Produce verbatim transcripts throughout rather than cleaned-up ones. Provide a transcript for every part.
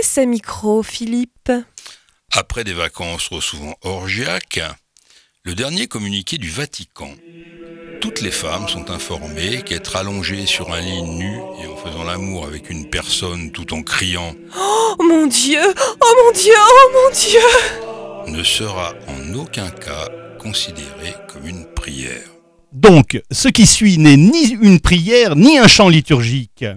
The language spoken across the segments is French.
ces micros, Philippe? Après des vacances trop souvent orgiaques, le dernier communiqué du Vatican. Toutes les femmes sont informées qu'être allongées sur un lit nu et en faisant l'amour avec une personne tout en criant « Oh mon Dieu! Oh mon Dieu! Oh mon Dieu !» ne sera en aucun cas considéré comme une prière. Donc, ce qui suit n'est ni une prière ni un chant liturgique.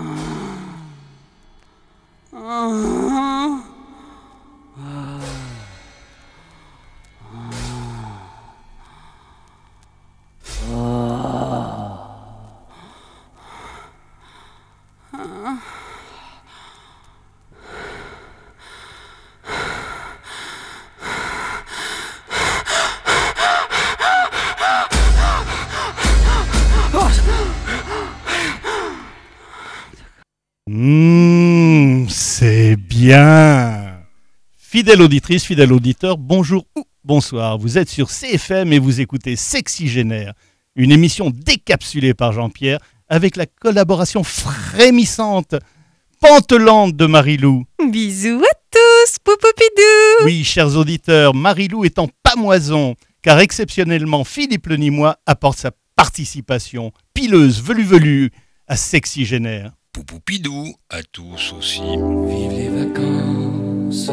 Mmh, c'est bien. Fidèle auditrice, fidèle auditeur, bonjour ou bonsoir. Vous êtes sur C F M et vous écoutez Sexygénaire, une émission décapsulée par Jean-Pierre avec la collaboration frémissante, pantelante de Marie-Lou. Bisous à tous, poupoupidou. Oui, chers auditeurs, Marie-Lou est en pamoison, car exceptionnellement, Philippe Lenimois apporte sa participation pileuse, velue-velue à Sexygénaire. Poupoupidou à tous aussi. Vive les vacances,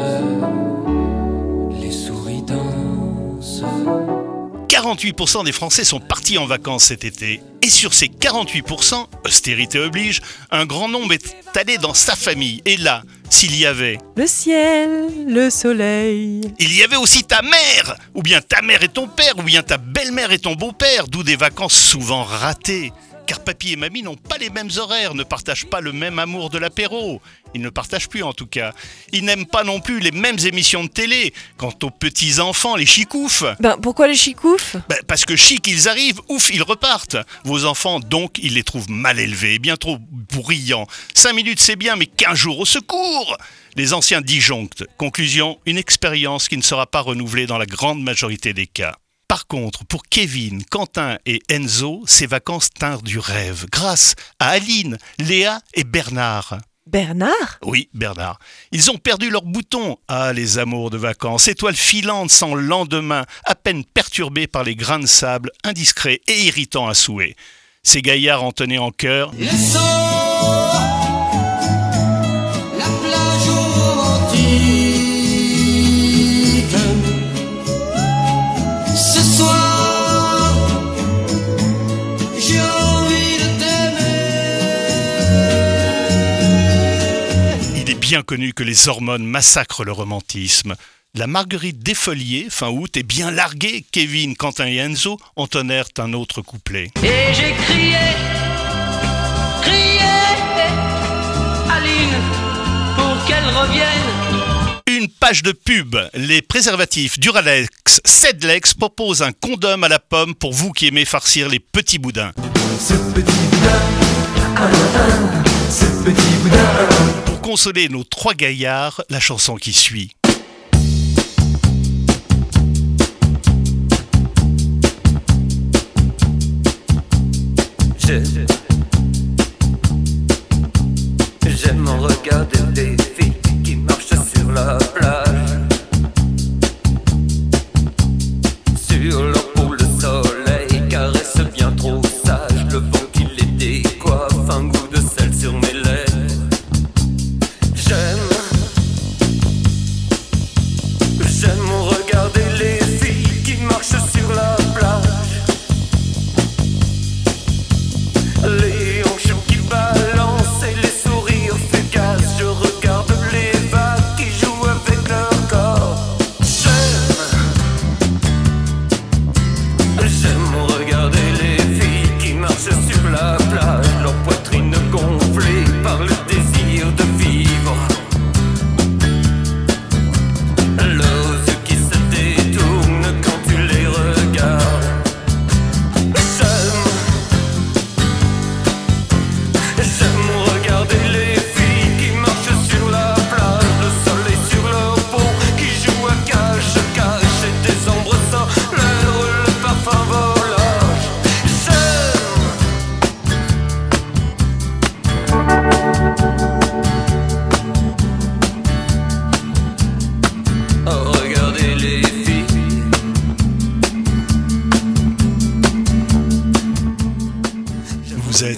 les souris dansent. quarante-huit pour cent des Français sont partis en vacances cet été. Et sur ces quarante-huit pour cent, austérité oblige, un grand nombre est allé dans sa famille. Et là, s'il y avait... Le ciel, le soleil. Il y avait aussi ta mère, ou bien ta mère et ton père, ou bien ta belle-mère et ton beau-père, d'où des vacances souvent ratées. Car papy et mamie n'ont pas les mêmes horaires, ne partagent pas le même amour de l'apéro. Ils ne partagent plus en tout cas. Ils n'aiment pas non plus les mêmes émissions de télé. Quant aux petits-enfants, les chicoufs. Ben, pourquoi les chicoufs? Ben, parce que chic, ils arrivent, ouf, ils repartent. Vos enfants, donc, ils les trouvent mal élevés, bien trop bruyants. Cinq minutes, c'est bien, mais quinze jours au secours. Les anciens disjonctent. Conclusion, une expérience qui ne sera pas renouvelée dans la grande majorité des cas. Par contre, pour Kevin, Quentin et Enzo, ces vacances tinrent du rêve, grâce à Aline, Léa et Bernard. Bernard? Oui, Bernard. Ils ont perdu leurs boutons. Ah, les amours de vacances, étoiles filantes sans lendemain, à peine perturbées par les grains de sable, indiscrets et irritants à souhait. Ces gaillards en tenaient en cœur. Le sang, la plage romantique. Ce soir, j'ai envie de t'aimer. Il est bien connu que les hormones massacrent le romantisme. La marguerite défoliée, fin août, est bien larguée. Kevin, Quentin et Enzo entonnèrent un autre couplet. Et j'ai crié, crié, Aline, pour qu'elle revienne. Une page de pub. Les préservatifs Duralex Sedlex proposent un condom à la pomme pour vous qui aimez farcir les petits boudins. Ce petit boudin, ah, ah, ce petit boudin. Pour consoler nos trois gaillards, la chanson qui suit. Je, j'aime regarder des filles qui marchent sur la plage. Sur leur peau le soleil caresse bien trop sage. Le vent qui les décoiffe, un goût de sel sur mes lèvres. J'aime, j'aime regarder les filles qui marchent sur la plage. Les hanches qui balancent et les sourires fugaces. Je regarde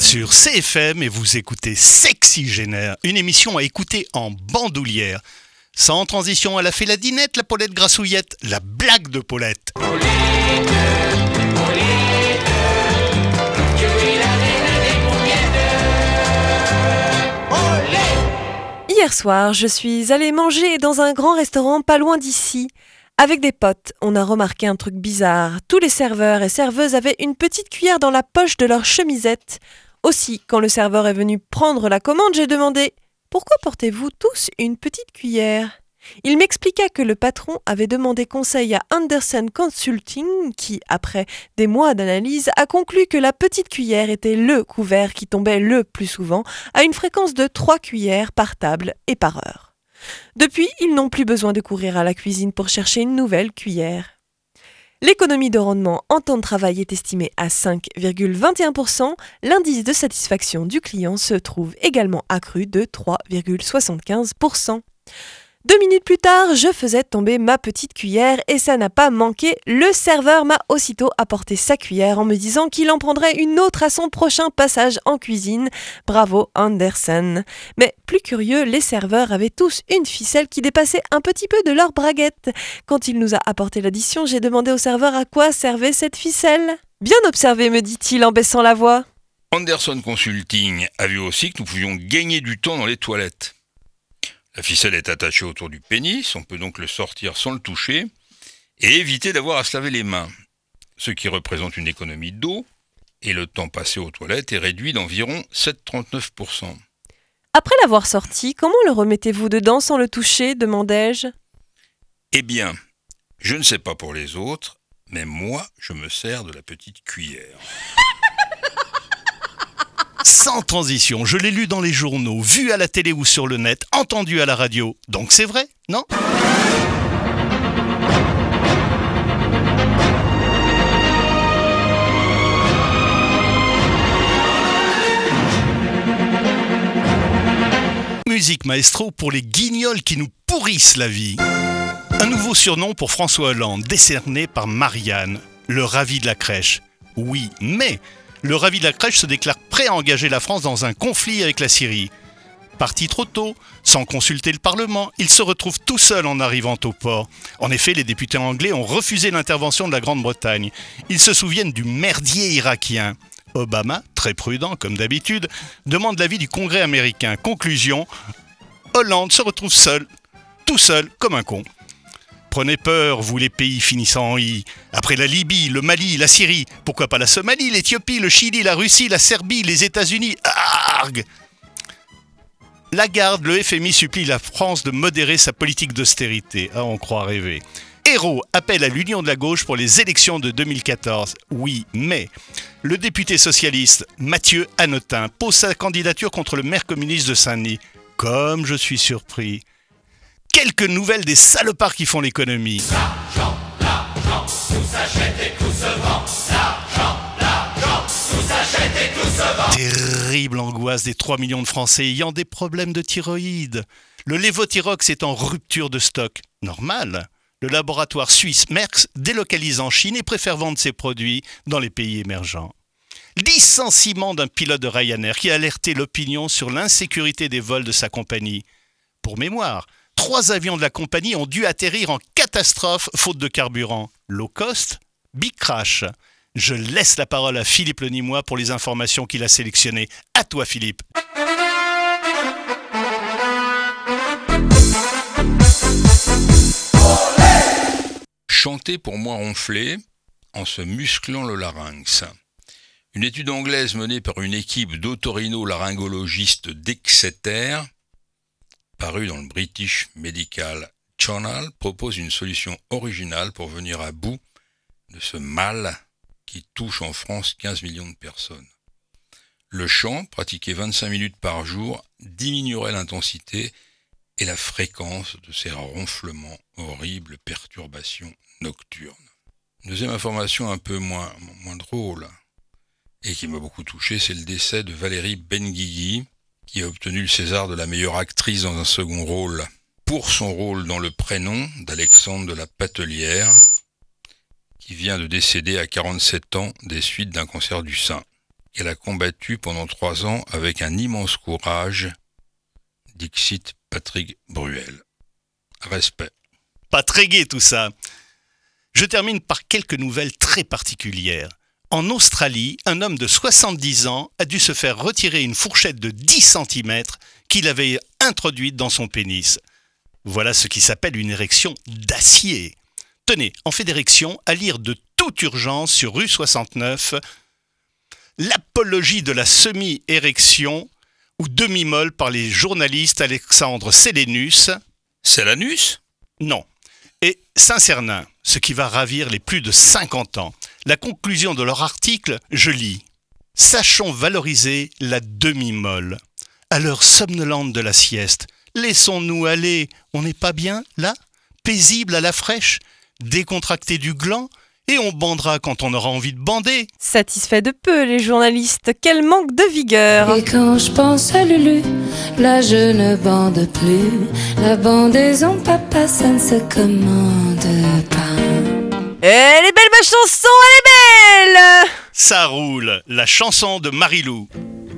sur C F M et vous écoutez Sexygénaire, une émission à écouter en bandoulière. Sans transition, elle a fait la dinette, la Paulette Grassouillette, la blague de Paulette. Hier soir, je suis allée manger dans un grand restaurant pas loin d'ici. Avec des potes, on a remarqué un truc bizarre. Tous les serveurs et serveuses avaient une petite cuillère dans la poche de leur chemisette. Aussi, quand le serveur est venu prendre la commande, j'ai demandé « Pourquoi portez-vous tous une petite cuillère ?» Il m'expliqua que le patron avait demandé conseil à Anderson Consulting qui, après des mois d'analyse, a conclu que la petite cuillère était le couvert qui tombait le plus souvent à une fréquence de trois cuillères par table et par heure. Depuis, ils n'ont plus besoin de courir à la cuisine pour chercher une nouvelle cuillère. L'économie de rendement en temps de travail est estimée à cinq virgule vingt et un pour cent. L'indice de satisfaction du client se trouve également accru de trois virgule soixante-quinze pour cent. Deux minutes plus tard, je faisais tomber ma petite cuillère et ça n'a pas manqué. Le serveur m'a aussitôt apporté sa cuillère en me disant qu'il en prendrait une autre à son prochain passage en cuisine. Bravo Anderson. Mais plus curieux, les serveurs avaient tous une ficelle qui dépassait un petit peu de leur braguette. Quand il nous a apporté l'addition, j'ai demandé au serveur à quoi servait cette ficelle. Bien observé, me dit-il en baissant la voix. Anderson Consulting a vu aussi que nous pouvions gagner du temps dans les toilettes. La ficelle est attachée autour du pénis, on peut donc le sortir sans le toucher et éviter d'avoir à se laver les mains, ce qui représente une économie d'eau et le temps passé aux toilettes est réduit d'environ sept virgule trente-neuf pour cent. Après l'avoir sorti, comment le remettez-vous dedans sans le toucher, demandai-je. Eh bien, je ne sais pas pour les autres, mais moi, je me sers de la petite cuillère. Sans transition, je l'ai lu dans les journaux, vu à la télé ou sur le net, entendu à la radio. Donc c'est vrai, non ? Musique maestro pour les guignols qui nous pourrissent la vie. Un nouveau surnom pour François Hollande, décerné par Marianne, le ravi de la crèche. Oui, mais... le ravi de la crèche se déclare prêt à engager la France dans un conflit avec la Syrie. Parti trop tôt, sans consulter le Parlement, il se retrouve tout seul en arrivant au port. En effet, les députés anglais ont refusé l'intervention de la Grande-Bretagne. Ils se souviennent du merdier irakien. Obama, très prudent comme d'habitude, demande l'avis du Congrès américain. Conclusion, Hollande se retrouve seul, tout seul comme un con. Prenez peur, vous les pays finissant en i. Après la Libye, le Mali, la Syrie, pourquoi pas la Somalie, l'Éthiopie, le Chili, la Russie, la Serbie, les États-Unis. Arrgh ! Lagarde, le F M I supplie la France de modérer sa politique d'austérité. Ah, on croit rêver. Hérault appelle à l'union de la gauche pour les élections de deux mille quatorze. Oui, mais le député socialiste Mathieu Hanotin pose sa candidature contre le maire communiste de Saint-Denis. Comme je suis surpris. Quelques nouvelles des salopards qui font l'économie. L'argent, l'argent, tout s'achète et tout se vend. L'argent, l'argent, tout s'achète et tout se vend. Terrible angoisse des trois millions de Français ayant des problèmes de thyroïde. Le Levothyrox est en rupture de stock. Normal. Le laboratoire suisse Merck délocalise en Chine et préfère vendre ses produits dans les pays émergents. Licenciement d'un pilote de Ryanair qui a alerté l'opinion sur l'insécurité des vols de sa compagnie. Pour mémoire, trois avions de la compagnie ont dû atterrir en catastrophe faute de carburant. Low cost, big crash. Je laisse la parole à Philippe Lenimois pour les informations qu'il a sélectionnées. À toi Philippe. Chanter pour moins ronfler en se musclant le larynx. Une étude anglaise menée par une équipe d'otorino-laryngologistes d'Exeter, parue dans le British Medical Journal, propose une solution originale pour venir à bout de ce mal qui touche en France quinze millions de personnes. Le chant, pratiqué vingt-cinq minutes par jour, diminuerait l'intensité et la fréquence de ces ronflements, horribles perturbations nocturnes. Deuxième information un peu moins, moins drôle et qui m'a beaucoup touché, c'est le décès de Valérie Benguigui, qui a obtenu le César de la meilleure actrice dans un second rôle pour son rôle dans Le Prénom d'Alexandre de la Patelière, qui vient de décéder à quarante-sept ans des suites d'un cancer du sein. qu'elle a combattu pendant trois ans avec un immense courage. Dixit Patrick Bruel. Respect. Pas très gai tout ça. Je termine par quelques nouvelles très particulières. En Australie, un homme de soixante-dix ans a dû se faire retirer une fourchette de dix centimètres qu'il avait introduite dans son pénis. Voilà ce qui s'appelle une érection d'acier. Tenez, en fait d'érection, à lire de toute urgence sur rue soixante-neuf, l'apologie de la semi-érection ou demi-molle par les journalistes Alexandre Sélénus. C'est l'anus ? Non. Et Saint-Cernin, ce qui va ravir les plus de cinquante ans. La conclusion de leur article, je lis. Sachons valoriser la demi-molle. À l'heure somnolente de la sieste, laissons-nous aller. On n'est pas bien, là ? Paisible à la fraîche ? Décontracté du gland ? Et on bandera quand on aura envie de bander. Satisfait de peu, les journalistes. Quel manque de vigueur. Et quand je pense à Lulu, là je ne bande plus. La bandaison, papa, ça ne se commande pas. Elle est belle ma chanson, elle est belle. Ça roule, la chanson de Marilou.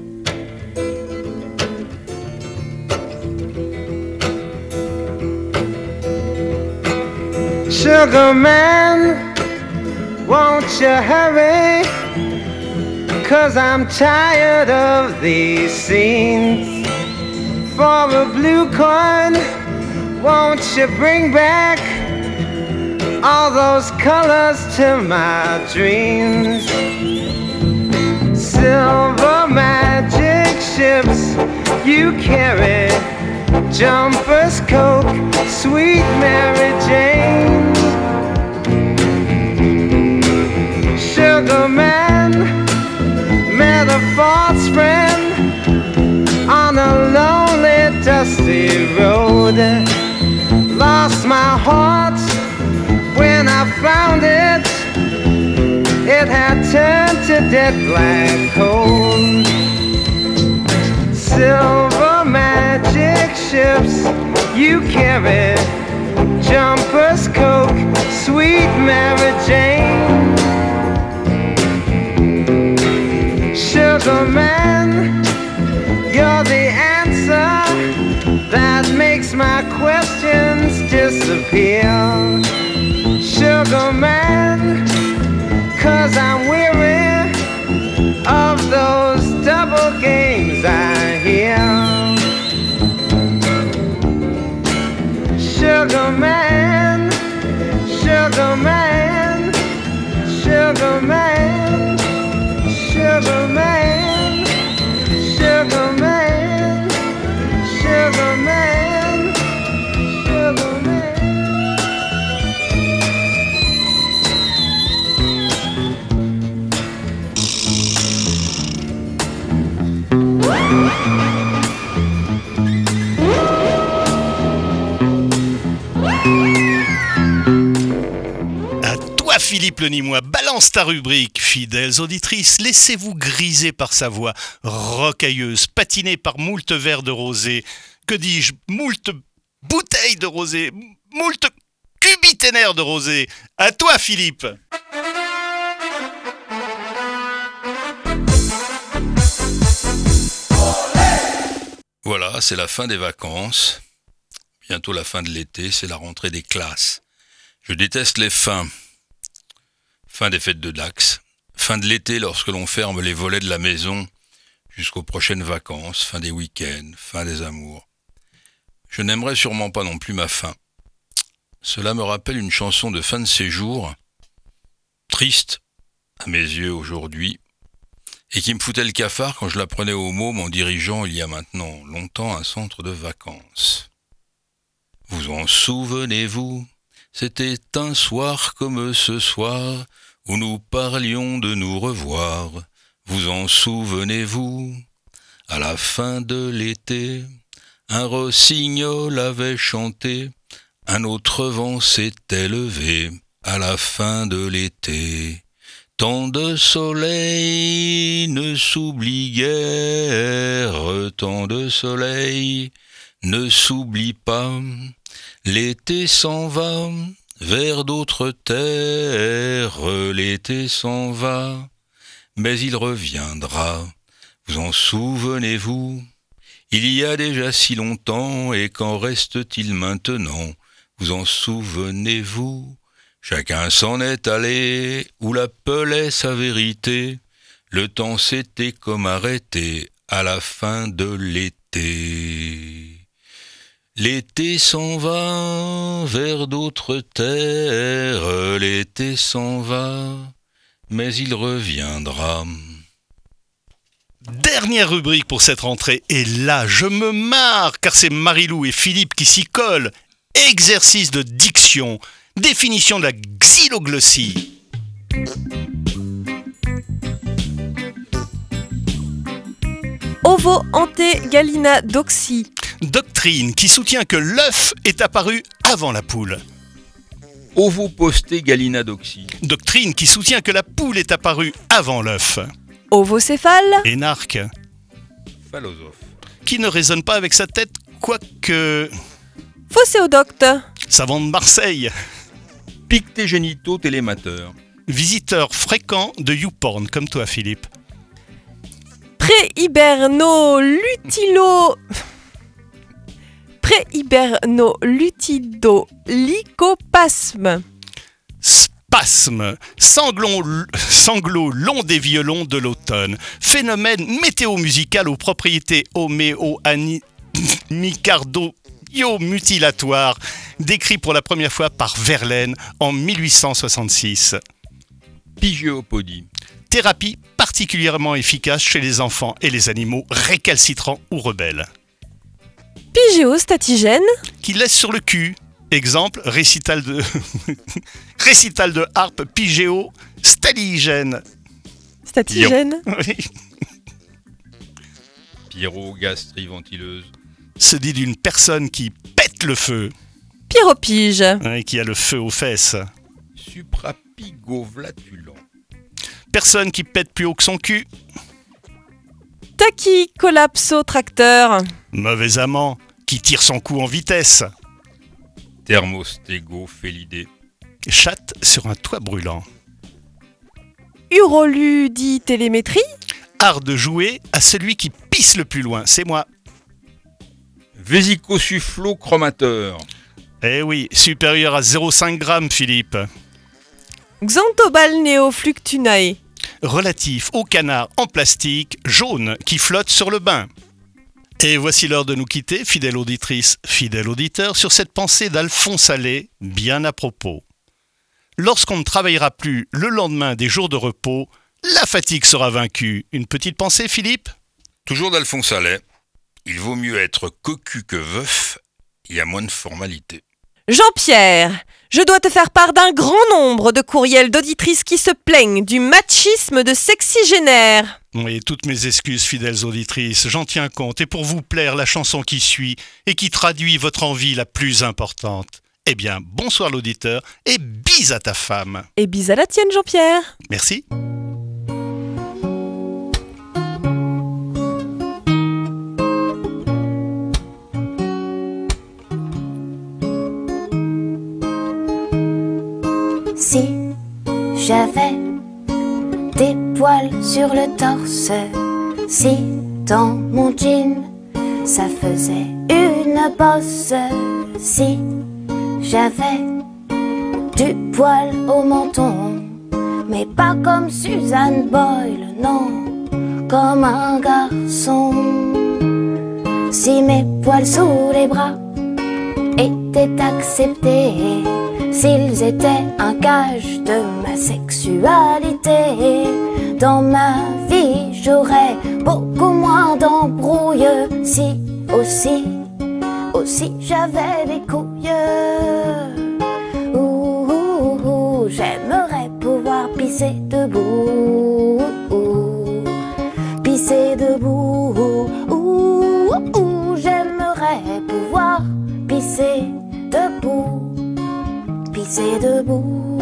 Sugar man, won't you hurry? 'Cause I'm tired of these scenes. For a blue coin, won't you bring back all those colors to my dreams? Silver magic ships you carry, jumpers, Coke, sweet Mary Jane. Sugar man met a false friend on a lonely, dusty road. Lost my heart when I found it. It had turned to dead black coal. Silver magic ships you carry, jumpers, Coke, sweet Mary Jane. Sugar man, you're the answer that makes my questions disappear. Sugar man, 'cause I'm weary of those double games I hear. Sugar man, sugar man, sugar man, sugar man, sugar man, sugar man, sugar man. Philippe Lenimois, balance ta rubrique. Fidèles auditrices, laissez-vous griser par sa voix rocailleuse, patinée par moult verres de rosé. Que dis-je, moult bouteilles de rosé, moult cubiténaires de rosé. À toi, Philippe. Voilà, c'est la fin des vacances. Bientôt la fin de l'été, c'est la rentrée des classes. Je déteste les fins. Fin des fêtes de Dax, fin de l'été lorsque l'on ferme les volets de la maison jusqu'aux prochaines vacances, fin des week-ends, fin des amours. Je n'aimerais sûrement pas non plus ma fin. Cela me rappelle une chanson de fin de séjour, triste à mes yeux aujourd'hui, et qui me foutait le cafard quand je la prenais au mot en dirigeant il y a maintenant longtemps un centre de vacances. Vous en souvenez-vous ? C'était un soir comme ce soir, où nous parlions de nous revoir. Vous en souvenez-vous ? À la fin de l'été, un rossignol avait chanté, un autre vent s'était levé. À la fin de l'été, tant de soleil ne s'oublie guère, tant de soleil ne s'oublie pas. L'été s'en va vers d'autres terres, l'été s'en va, mais il reviendra. Vous en souvenez-vous? Il y a déjà si longtemps, et qu'en reste-t-il maintenant? Vous en souvenez-vous? Chacun s'en est allé, où l'appelait sa vérité. Le temps s'était comme arrêté à la fin de l'été. L'été s'en va vers d'autres terres, l'été s'en va, mais il reviendra. Dernière rubrique pour cette rentrée, et là je me marre car c'est Marilou et Philippe qui s'y collent. Exercice de diction, définition de la xyloglossie. Ovo-ante-galina-doxie. Doctrine qui soutient que l'œuf est apparu avant la poule. Ovo-posté-galina-doxie. Doctrine qui soutient que la poule est apparue avant l'œuf. Ovocéphale. Énarque Phallosophe. qui ne résonne pas avec sa tête, quoique... Phocéodocte. Savant de Marseille. Pictégénito-télémateur. Visiteur fréquent de YouPorn, comme toi Philippe. Pré-hiberno-lutilo... Pré-hiberno-lutido-lycopasme. Spasme, sanglot, sanglot long des violons de l'automne. Phénomène météo-musical aux propriétés homéo-micardo-mutilatoires, décrit pour la première fois par Verlaine en mille huit cent soixante-six. Pygéopodie. Thérapie particulièrement efficace chez les enfants et les animaux récalcitrants ou rebelles. Pygéostatigène. Qui laisse sur le cul. Exemple, récital de récital de harpe pygéo-staligène. Statigène. Oui. Pyrogastrie-ventileuse. Se dit d'une personne qui pète le feu. Pyropyge. Et qui a le feu aux fesses. Suprapigovlatulent. Personne qui pète plus haut que son cul. Tachycollapsotracteur. Mauvais amant qui tire son cou en vitesse. Thermostégophélidae. Chatte sur un toit brûlant. Uroludie-télémétrie. Art de jouer à celui qui pisse le plus loin, c'est moi. Vésicosufflochromateur. Eh oui, supérieur à zéro virgule cinq grammes, Philippe. Xanthobalneofluctunae. Relatif au canard en plastique jaune qui flotte sur le bain. Et voici l'heure de nous quitter, fidèle auditrice, fidèle auditeur, sur cette pensée d'Alphonse Allais, bien à propos. Lorsqu'on ne travaillera plus le lendemain des jours de repos, la fatigue sera vaincue. Une petite pensée, Philippe ? Toujours d'Alphonse Allais. Il vaut mieux être cocu que veuf, il y a moins de formalités. Jean-Pierre, je dois te faire part d'un grand nombre de courriels d'auditrices qui se plaignent du machisme de sexygénaire. Oui, toutes mes excuses, fidèles auditrices, j'en tiens compte. Et pour vous plaire, la chanson qui suit et qui traduit votre envie la plus importante. Eh bien, bonsoir l'auditeur et bise à ta femme. Et bise à la tienne, Jean-Pierre. Merci. Si j'avais des poils sur le torse, si dans mon jean ça faisait une bosse, si j'avais du poil au menton, mais pas comme Suzanne Boyle, non, comme un garçon. Si mes poils sous les bras étaient acceptés, s'ils étaient un gage de ma sexualité, dans ma vie j'aurais beaucoup moins d'embrouilles. Si aussi, aussi j'avais des couilles. Ouh, ouh, ouh, j'aimerais pouvoir pisser debout, ouh, pisser debout. Ouh, ouh, j'aimerais pouvoir pisser debout. Pisser debout.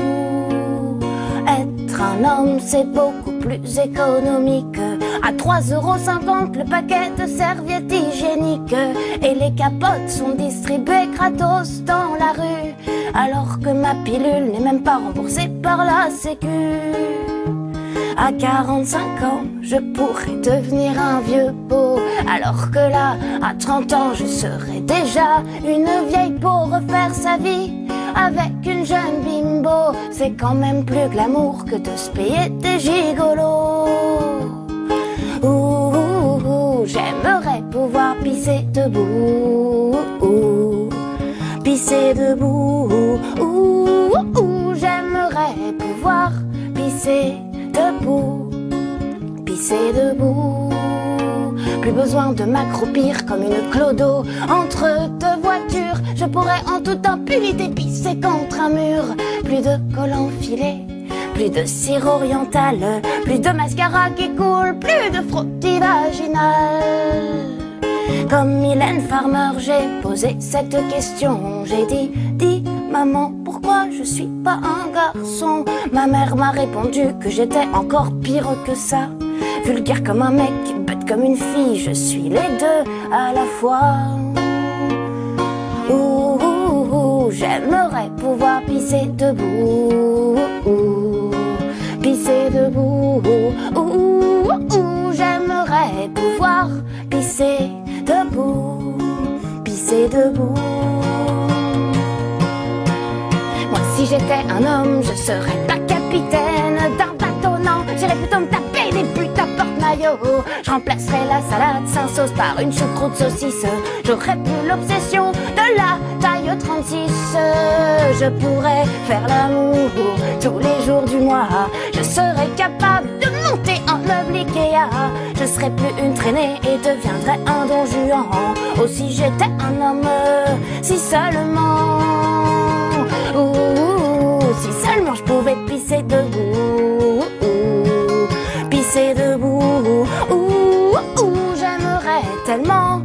Être un homme, c'est beaucoup plus économique. À trois euros cinquante le paquet de serviettes hygiéniques. Et les capotes sont distribuées gratos dans la rue, alors que ma pilule n'est même pas remboursée par la sécu. À quarante-cinq ans, je pourrais devenir un vieux pot. Alors que là, à trente ans, je serais déjà une vieille peau. Refaire sa vie avec une jeune bimbo, c'est quand même plus glamour que de se payer des gigolos. Ouh, ouh, ouh, j'aimerais pouvoir pisser debout. Ouh, pisser debout. Ouh, ouh, ouh, j'aimerais pouvoir pisser debout. Pisser debout. Plus besoin de m'accroupir comme une clodo entre deux voitures. Je pourrais en tout temps plus vite pisser contre un mur. Plus de col enfilé, plus de cire orientale, plus de mascara qui coule, plus de frottis vaginal. Comme Mylène Farmer, j'ai posé cette question. J'ai dit, dis maman, pourquoi je suis pas un garçon? Ma mère m'a répondu que j'étais encore pire que ça. Vulgaire comme un mec, bête comme une fille, je suis les deux à la fois. Ouh, ouh, ouh, j'aimerais pouvoir pisser debout. Ouh, pisser debout. Ouh, ouh, ouh, j'aimerais pouvoir pisser debout. Pisser debout. Moi, si j'étais un homme, je serais pas capitaine d'un bateau, non. J'irais plutôt me taper des putes à porte-maillot. Je remplacerais la salade sans sauce par une choucroute saucisse. J'aurais plus l'obsession de la taille trente-six. Je pourrais faire l'amour tous les jours du mois. Je serais capable de monter en meuble Ikea. Je serais plus une traînée et deviendrais un don Juan. Oh, si j'étais un homme, si seulement. Ouh, si seulement je pouvais pisser debout. Ouh, pisser debout. Ouh, ouh, j'aimerais tellement